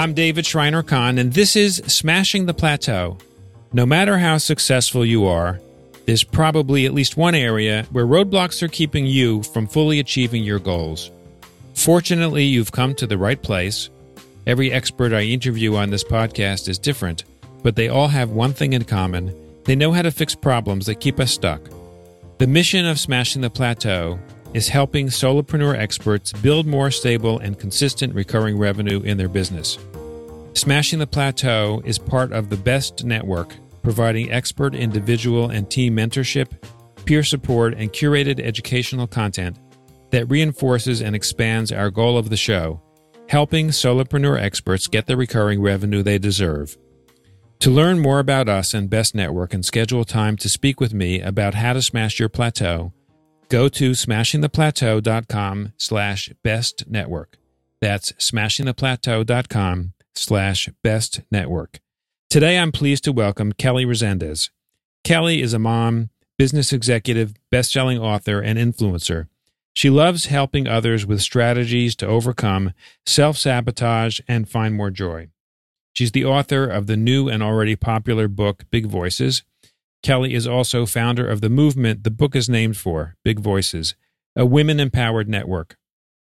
I'm David Schreiner-Kahn, and this is Smashing the Plateau. No matter how successful you are, there's probably at least one area where roadblocks are keeping you from fully achieving your goals. Fortunately, you've come to the right place. Every expert I interview on this podcast is different, but they all have one thing in common. They know how to fix problems that keep us stuck. The mission of Smashing the Plateau is helping solopreneur experts build more stable and consistent recurring revenue in their business. Smashing the Plateau is part of the BEST Network, providing expert individual and team mentorship, peer support, and curated educational content that reinforces and expands our goal of the show, helping solopreneur experts get the recurring revenue they deserve. To learn more about us and BEST Network and schedule time to speak with me about how to smash your plateau, go to smashingtheplateau.com/best network. That's smashingtheplateau.com/best network. Today, I'm pleased to welcome Kelly Resendez. Kelly is a mom, business executive, best-selling author, and influencer. She loves helping others with strategies to overcome self-sabotage and find more joy. She's the author of the new and already popular book, Big Voices. Kelly is also founder of the movement the book is named for, Big Voices, a women-empowered network.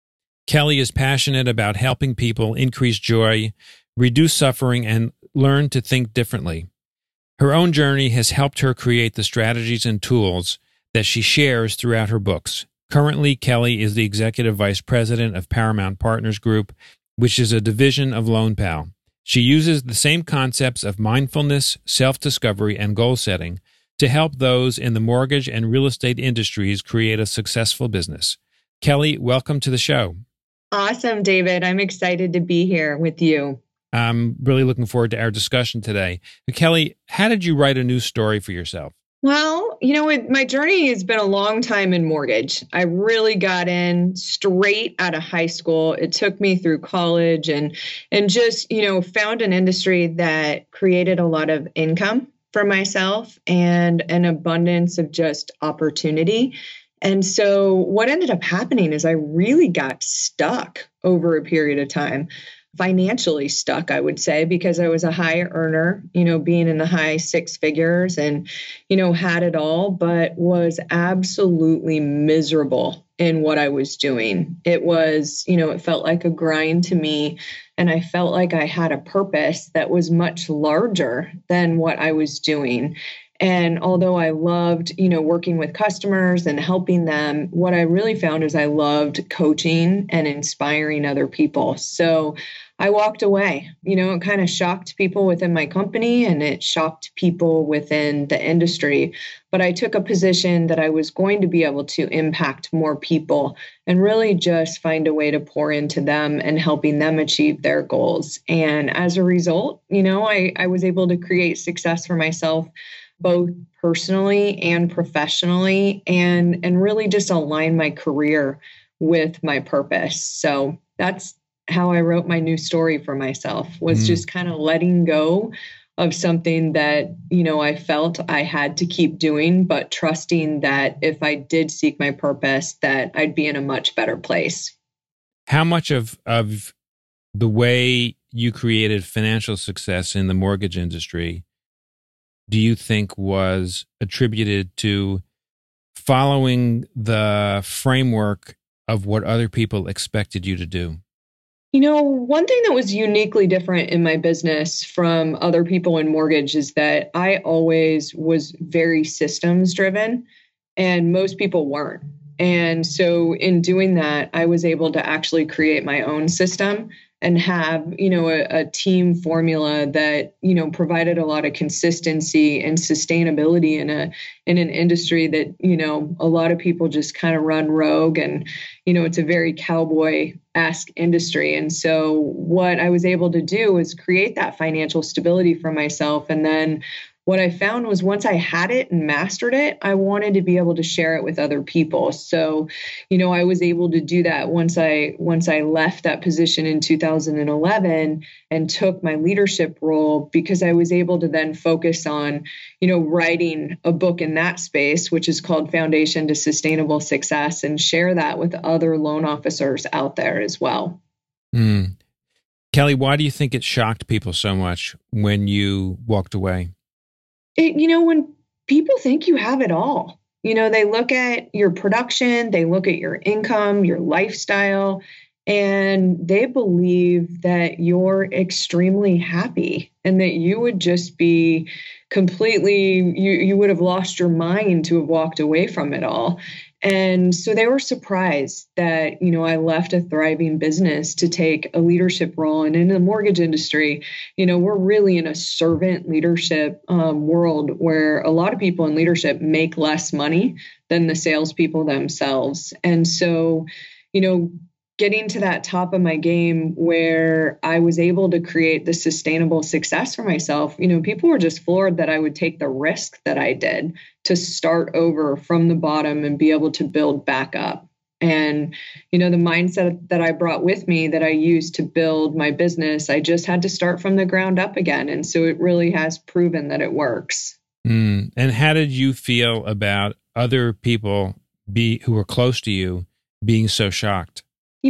Kelly is passionate about helping people increase joy, reduce suffering, and learn to think differently. Her own journey has helped her create the strategies and tools that she shares throughout her books. Currently, Kelly is the executive vice president of Paramount Partners Group, which is a division of LoanPal. She uses the same concepts of mindfulness, self-discovery, and goal setting to help those in the mortgage and real estate industries create a successful business. Kelly, welcome to the show. Awesome, David. I'm excited to be here with you. I'm really looking forward to our discussion today. Kelly, how did you write a new story for yourself? Well, my journey has been a long time in mortgage. I really got in straight out of high school. It took me through college and just, found an industry that created a lot of income for myself and an abundance of just opportunity. And so what ended up happening is I really got stuck over a period of time. Financially stuck, I would say, because I was a high earner, being in the high six figures and, had it all, but was absolutely miserable in what I was doing. It was, it felt like a grind to me. And I felt like I had a purpose that was much larger than what I was doing. And although I loved, working with customers and helping them, what I really found is I loved coaching and inspiring other people. So I walked away. It kind of shocked people within my company and it shocked people within the industry. But I took a position that I was going to be able to impact more people and really just find a way to pour into them and helping them achieve their goals. And as a result, I was able to create success for myself, both personally and professionally, and really just align my career with my purpose. So that's how I wrote my new story for myself, was just kind of letting go of something that, I felt I had to keep doing, but trusting that if I did seek my purpose, that I'd be in a much better place. How much of the way you created financial success in the mortgage industry do you think was attributed to following the framework of what other people expected you to do? One thing that was uniquely different in my business from other people in mortgage is that I always was very systems driven and most people weren't. And so in doing that, I was able to actually create my own system and have, a team formula that, provided a lot of consistency and sustainability in an industry that, a lot of people just kind of run rogue and, it's a very cowboy-esque industry. And so what I was able to do was create that financial stability for myself. And then what I found was once I had it and mastered it, I wanted to be able to share it with other people. So, I was able to do that once I left that position in 2011 and took my leadership role, because I was able to then focus on, writing a book in that space, which is called Foundation to Sustainable Success, and share that with other loan officers out there as well. Kelly, why do you think it shocked people so much when you walked away? When people think you have it all, they look at your production, they look at your income, your lifestyle, and they believe that you're extremely happy and that you would just be you would have lost your mind to have walked away from it all. And so they were surprised that, I left a thriving business to take a leadership role. And in the mortgage industry, we're really in a servant leadership world where a lot of people in leadership make less money than the salespeople themselves. And so, getting to that top of my game where I was able to create the sustainable success for myself, people were just floored that I would take the risk that I did to start over from the bottom and be able to build back up. And, the mindset that I brought with me that I used to build my business, I just had to start from the ground up again. And so it really has proven that it works. And how did you feel about other people who were close to you being so shocked?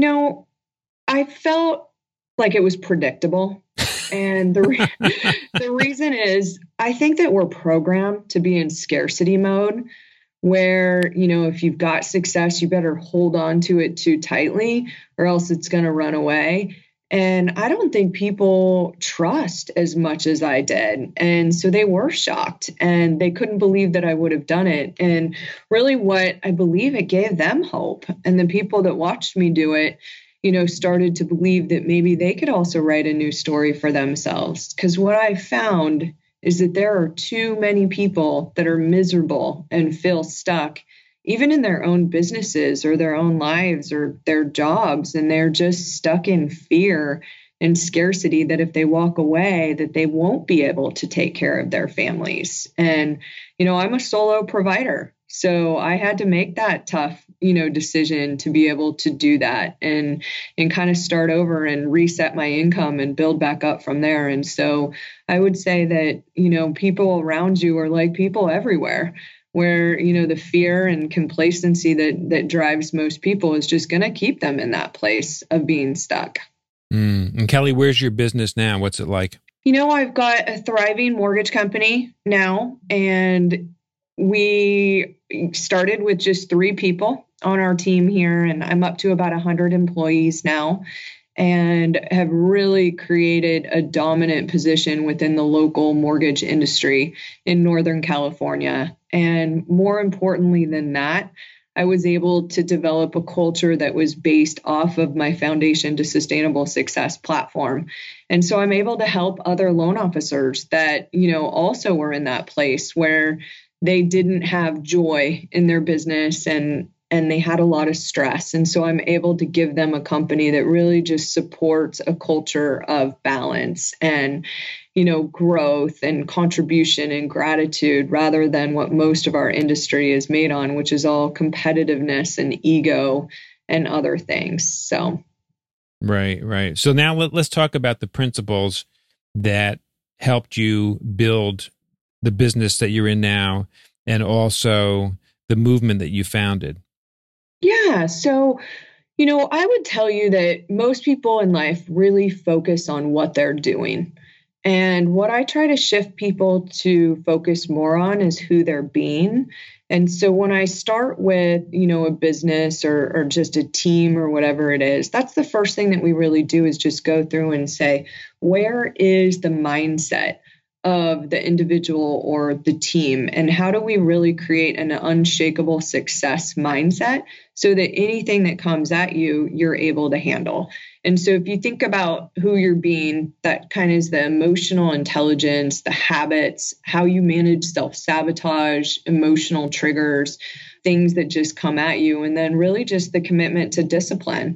I felt like it was predictable. And the reason is I think that we're programmed to be in scarcity mode where, if you've got success, you better hold on to it too tightly or else it's going to run away. And I don't think people trust as much as I did. And so they were shocked and they couldn't believe that I would have done it. And really what I believe it gave them hope. And the people that watched me do it, started to believe that maybe they could also write a new story for themselves. Because what I found is that there are too many people that are miserable and feel stuck, even in their own businesses or their own lives or their jobs. And they're just stuck in fear and scarcity that if they walk away, that they won't be able to take care of their families. And, I'm a solo provider. So I had to make that tough, decision to be able to do that and kind of start over and reset my income and build back up from there. And so I would say that, people around you are like people everywhere where, the fear and complacency that drives most people is just going to keep them in that place of being stuck. And Kelly, where's your business now? What's it like? I've got a thriving mortgage company now, and we started with just 3 people on our team here, and I'm up to about 100 employees now and have really created a dominant position within the local mortgage industry in Northern California. And more importantly than that, I was able to develop a culture that was based off of my Foundation to Sustainable Success platform. And so I'm able to help other loan officers that, also were in that place where they didn't have joy in their business and they had a lot of stress. And so I'm able to give them a company that really just supports a culture of balance and, growth and contribution and gratitude rather than what most of our industry is made on, which is all competitiveness and ego and other things. So. Right. So now let's talk about the principles that helped you build the business that you're in now and also the movement that you founded. Yeah. So, I would tell you that most people in life really focus on what they're doing. And what I try to shift people to focus more on is who they're being. And so when I start with, a business or just a team or whatever it is, that's the first thing that we really do is just go through and say, where is the mindset of the individual or the team? And how do we really create an unshakable success mindset so that anything that comes at you, you're able to handle? And so if you think about who you're being, that kind of is the emotional intelligence, the habits, how you manage self-sabotage, emotional triggers, things that just come at you, and then really just the commitment to discipline.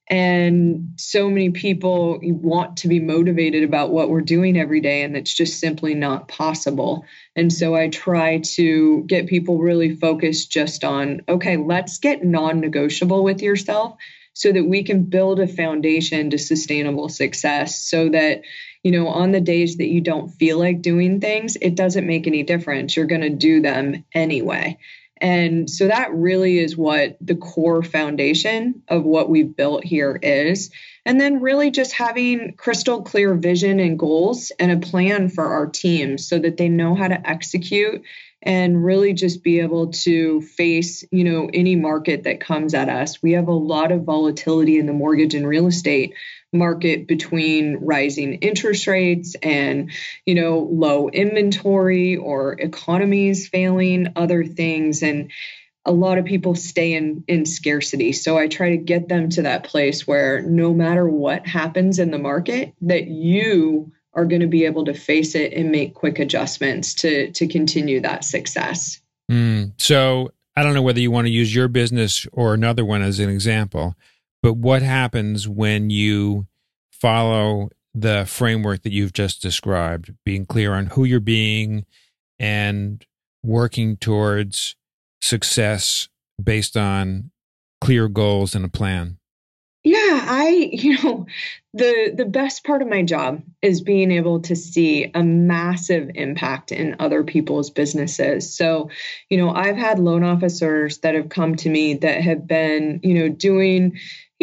And so many people want to be motivated about what we're doing every day, and it's just simply not possible. And so I try to get people really focused just on, okay, let's get non-negotiable with yourself so that we can build a foundation to sustainable success so that, on the days that you don't feel like doing things, it doesn't make any difference. You're going to do them anyway. And so that really is what the core foundation of what we've built here is. And then really just having crystal clear vision and goals and a plan for our team so that they know how to execute and really just be able to face, any market that comes at us. We have a lot of volatility in the mortgage and real estate market between rising interest rates and, low inventory or economies failing, other things. And a lot of people stay in scarcity. So I try to get them to that place where no matter what happens in the market, that you are going to be able to face it and make quick adjustments to continue that success. So I don't know whether you want to use your business or another one as an example, but what happens when you follow the framework that you've just described, being clear on who you're being and working towards success based on clear goals and a plan? Yeah, the best part of my job is being able to see a massive impact in other people's businesses. So, I've had loan officers that have come to me that have been, doing,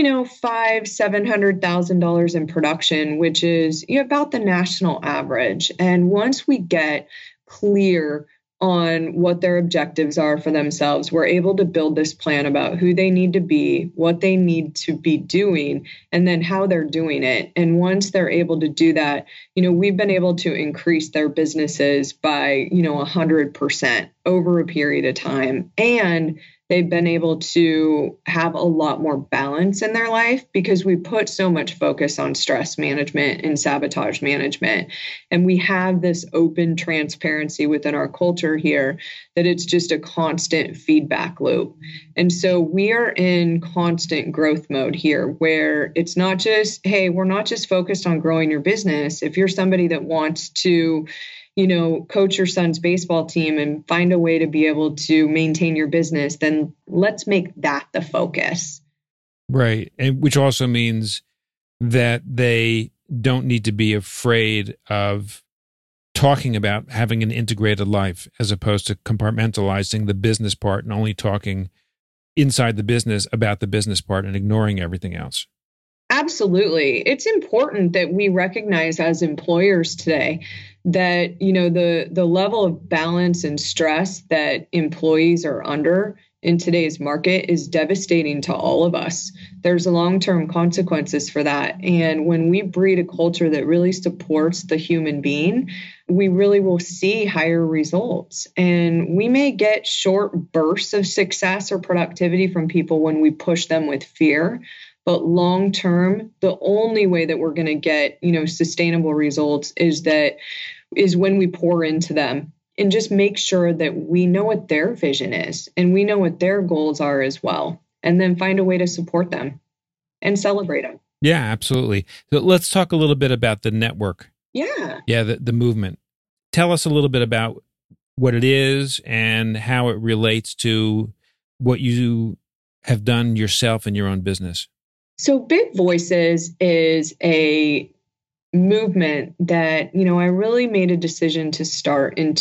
$700,000 in production, which is about the national average. And once we get clear on what their objectives are for themselves, we're able to build this plan about who they need to be, what they need to be doing, and then how they're doing it. And once they're able to do that, we've been able to increase their businesses by, 100% over a period of time. And they've been able to have a lot more balance in their life because we put so much focus on stress management and sabotage management. And we have this open transparency within our culture here that it's just a constant feedback loop. And so we are in constant growth mode here where it's not just, hey, we're not just focused on growing your business. If you're somebody that wants to coach your son's baseball team and find a way to be able to maintain your business, then let's make that the focus. Right. And which also means that they don't need to be afraid of talking about having an integrated life as opposed to compartmentalizing the business part and only talking inside the business about the business part and ignoring everything else. Absolutely. It's important that we recognize as employers today that, the level of balance and stress that employees are under in today's market is devastating to all of us. There's long-term consequences for that. And when we breed a culture that really supports the human being, we really will see higher results. And we may get short bursts of success or productivity from people when we push them with fear. But long term, the only way that we're going to get, sustainable results is when we pour into them and just make sure that we know what their vision is and we know what their goals are as well, and then find a way to support them and celebrate them. Yeah, absolutely. So let's talk a little bit about the network. Yeah. Yeah, the movement. Tell us a little bit about what it is and how it relates to what you have done yourself in your own business. So Big Voices is a movement that, I really made a decision to start in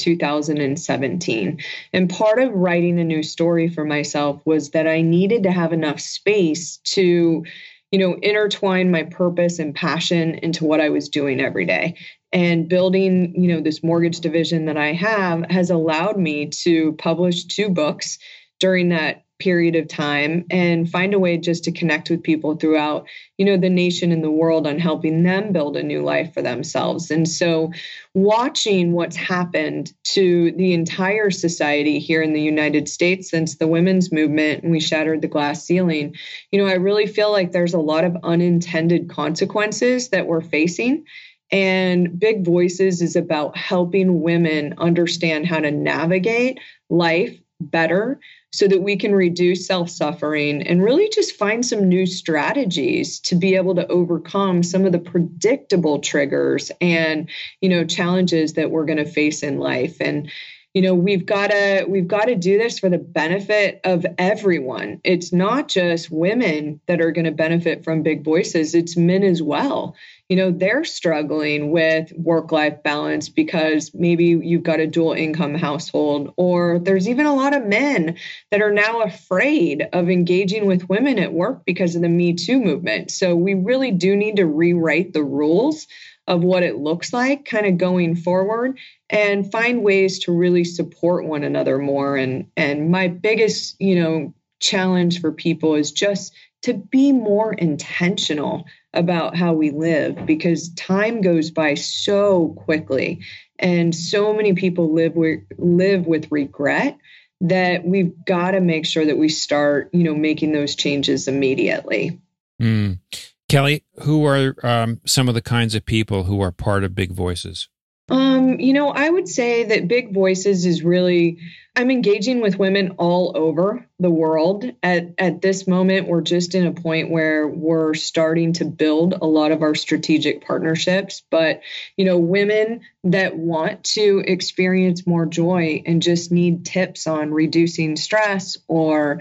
2017. And part of writing a new story for myself was that I needed to have enough space to, intertwine my purpose and passion into what I was doing every day. And building, this mortgage division that I have has allowed me to publish 2 books during that period of time and find a way just to connect with people throughout, the nation and the world on helping them build a new life for themselves. And so watching what's happened to the entire society here in the United States since the women's movement and we shattered the glass ceiling, I really feel like there's a lot of unintended consequences that we're facing. And Big Voices is about helping women understand how to navigate life better so that we can reduce self-suffering and really just find some new strategies to be able to overcome some of the predictable triggers and, challenges that we're going to face in life. And, we've got to do this for the benefit of everyone. It's not just women that are going to benefit from Big Voices, it's men as well. they're struggling with work-life balance because maybe you've got a dual income household, or there's even a lot of men that are now afraid of engaging with women at work because of the Me Too movement. So we really do need to rewrite the rules of what it looks like kind of going forward and find ways to really support one another more. And my biggest, challenge for people is just to be more intentional about how we live, because time goes by so quickly and so many people live with regret that we've got to make sure that we start, making those changes immediately. Kelly, who are some of the kinds of people who are part of Big Voices? I would say that Big Voices is really, I'm engaging with women all over the world. At this moment, we're just in a point where we're starting to build a lot of our strategic partnerships. But, women that want to experience more joy and just need tips on reducing stress, or,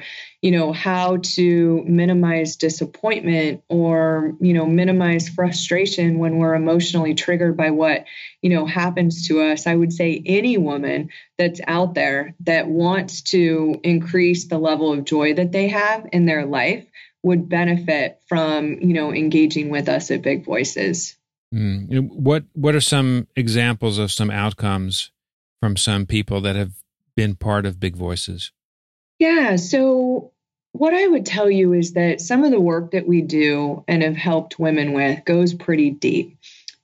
how to minimize disappointment, or, minimize frustration when we're emotionally triggered by what, happens to us. I would say any woman that's out there that wants to increase the level of joy that they have in their life would benefit from, engaging with us at Big Voices. What are some examples of some outcomes from some people that have been part of Big Voices? Yeah. So what I would tell you is that some of the work that we do and have helped women with goes pretty deep.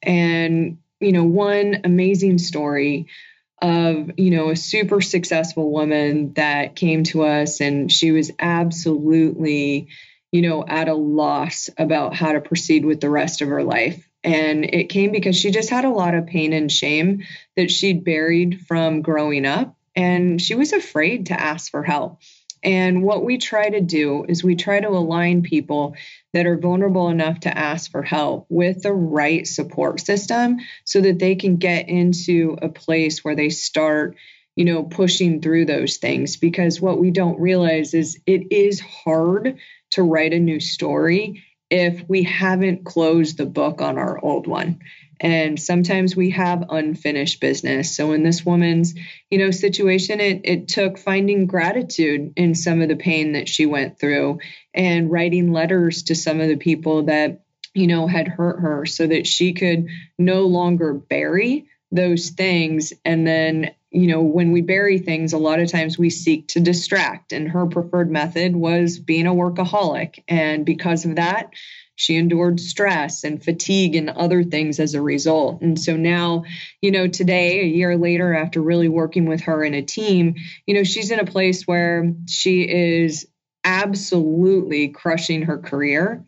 And, one amazing story of, a super successful woman that came to us, and she was absolutely, at a loss about how to proceed with the rest of her life. And it came because she just had a lot of pain and shame that she'd buried from growing up, and she was afraid to ask for help. And what we try to do is we try to align people that are vulnerable enough to ask for help with the right support system so that they can get into a place where they start, pushing through those things. Because what we don't realize is it is hard to write a new story if we haven't closed the book on our old one. And sometimes we have unfinished business. So in this woman's, situation, it took finding gratitude in some of the pain that she went through and writing letters to some of the people that, had hurt her so that she could no longer bury those things. And then, when we bury things, a lot of times we seek to distract. And her preferred method was being a workaholic. And because of that, she endured stress and fatigue and other things as a result. And so now, today, a year later, after really working with her in a team, she's in a place where she is absolutely crushing her career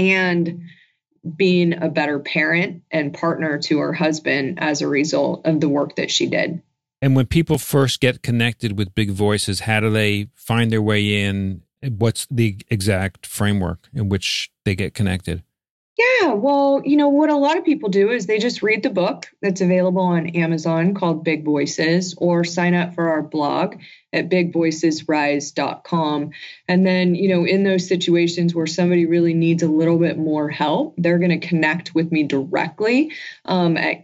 and being a better parent and partner to her husband as a result of the work that she did. And when people first get connected with Big Voices, how do they find their way in? What's the exact framework in which they get connected? Yeah, well, what a lot of people do is they just read the book that's available on Amazon called Big Voices, or sign up for our blog at bigvoicesrise.com. And then, in those situations where somebody really needs a little bit more help, they're going to connect with me directly at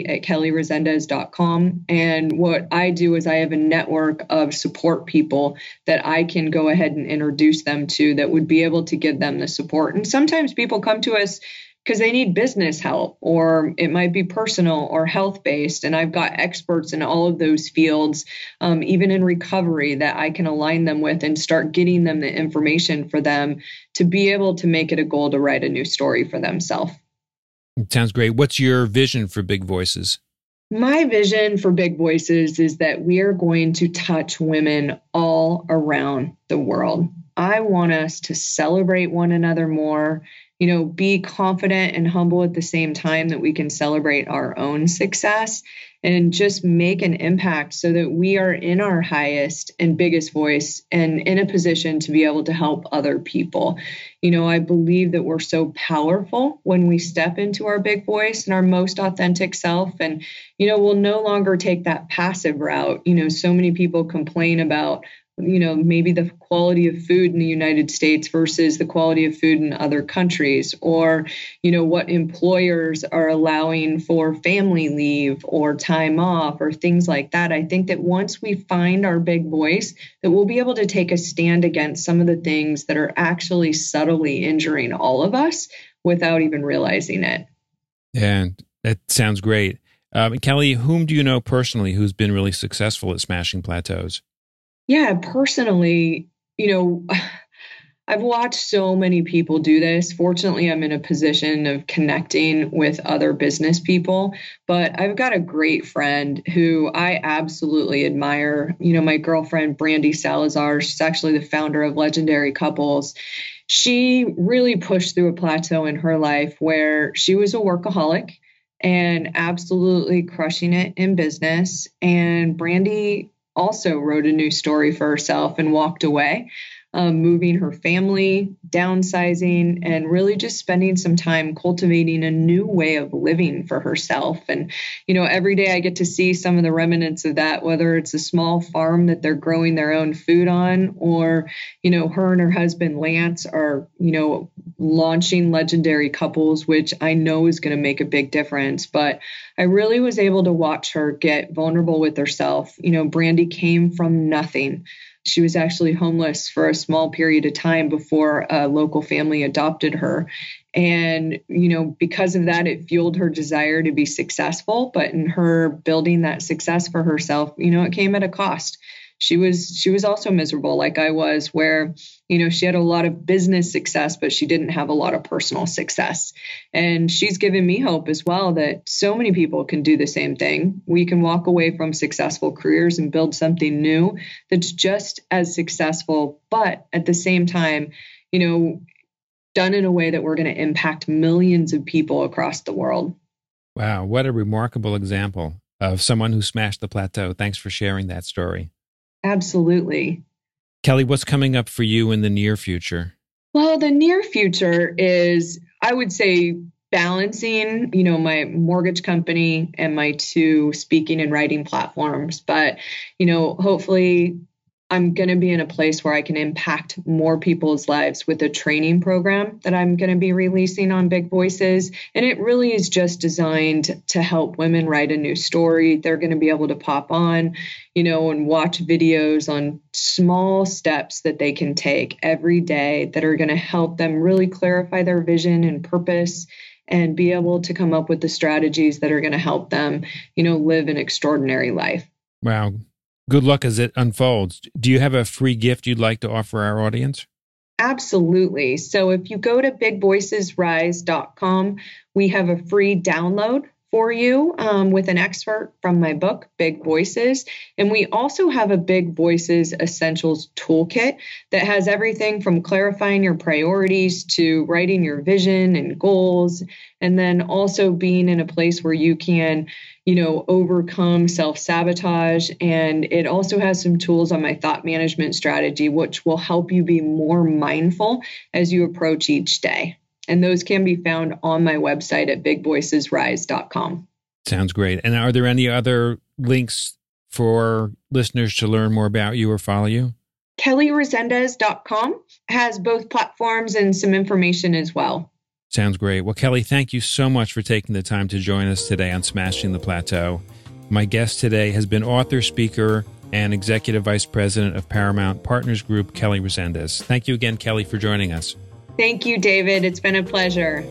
kelly@kellyresendez.com. And what I do is I have a network of support people that I can go ahead and introduce them to that would be able to give them the support. And sometimes people come to us because they need business help, or it might be personal or health-based. And I've got experts in all of those fields, even in recovery, that I can align them with and start getting them the information for them to be able to make it a goal to write a new story for themselves. It sounds great. What's your vision for Big Voices? My vision for Big Voices is that we are going to touch women all around the world. I want us to celebrate one another more, be confident and humble at the same time that we can celebrate our own success, and just make an impact so that we are in our highest and biggest voice and in a position to be able to help other people. I believe that we're so powerful when we step into our big voice and our most authentic self. And, we'll no longer take that passive route. So many people complain about maybe the quality of food in the United States versus the quality of food in other countries, or, what employers are allowing for family leave or time off or things like that. I think that once we find our big voice, that we'll be able to take a stand against some of the things that are actually subtly injuring all of us without even realizing it. And that sounds great. Kelly, whom do you know personally who's been really successful at smashing plateaus? Yeah, personally, I've watched so many people do this. Fortunately, I'm in a position of connecting with other business people, but I've got a great friend who I absolutely admire. My girlfriend, Brandy Salazar, she's actually the founder of Legendary Couples. She really pushed through a plateau in her life where she was a workaholic and absolutely crushing it in business. And Brandy also wrote a new story for herself and walked away, moving her family, downsizing, and really just spending some time cultivating a new way of living for herself. And, every day I get to see some of the remnants of that, whether it's a small farm that they're growing their own food on, or, her and her husband, Lance, are, launching Legendary Couples, which I know is going to make a big difference. But I really was able to watch her get vulnerable with herself. Brandy came from nothing. She was actually homeless for a small period of time before a local family adopted her. And, because of that, it fueled her desire to be successful. But in her building that success for herself, it came at a cost. She was also miserable like I was, where, she had a lot of business success, but she didn't have a lot of personal success. And she's given me hope as well that so many people can do the same thing. We can walk away from successful careers and build something new that's just as successful, but at the same time, done in a way that we're going to impact millions of people across the world. Wow, what a remarkable example of someone who smashed the plateau. Thanks for sharing that story. Absolutely. Kelly, what's coming up for you in the near future? Well, the near future is, I would say, balancing, my mortgage company and my two speaking and writing platforms. But, hopefully I'm going to be in a place where I can impact more people's lives with a training program that I'm going to be releasing on Big Voices. And it really is just designed to help women write a new story. They're going to be able to pop on, and watch videos on small steps that they can take every day that are going to help them really clarify their vision and purpose and be able to come up with the strategies that are going to help them, live an extraordinary life. Wow. Good luck as it unfolds. Do you have a free gift you'd like to offer our audience? Absolutely. So if you go to bigvoicesrise.com, we have a free download for you with an excerpt from my book, Big Voices. And we also have a Big Voices Essentials Toolkit that has everything from clarifying your priorities to writing your vision and goals, and then also being in a place where you can, overcome self-sabotage. And it also has some tools on my thought management strategy, which will help you be more mindful as you approach each day. And those can be found on my website at bigvoicesrise.com. Sounds great. And are there any other links for listeners to learn more about you or follow you? KellyResendez.com has both platforms and some information as well. Sounds great. Well, Kelly, thank you so much for taking the time to join us today on Smashing the Plateau. My guest today has been author, speaker, and Executive Vice President of Paramount Partners Group, Kelly Resendez. Thank you again, Kelly, for joining us. Thank you, David. It's been a pleasure.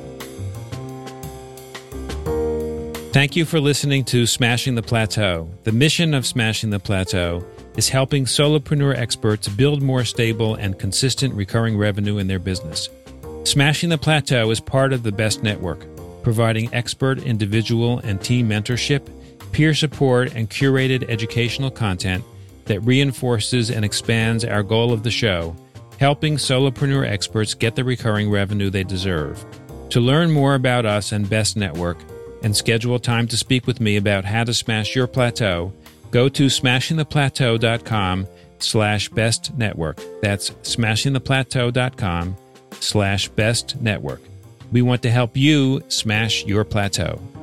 Thank you for listening to Smashing the Plateau. The mission of Smashing the Plateau is helping solopreneur experts build more stable and consistent recurring revenue in their business. Smashing the Plateau is part of the Best Network, providing expert individual and team mentorship, peer support, and curated educational content that reinforces and expands our goal of the show, helping solopreneur experts get the recurring revenue they deserve. To learn more about us and Best Network and schedule time to speak with me about how to smash your plateau, go to smashingtheplateau.com/Best Network. That's smashingtheplateau.com/Best Network. We want to help you smash your plateau.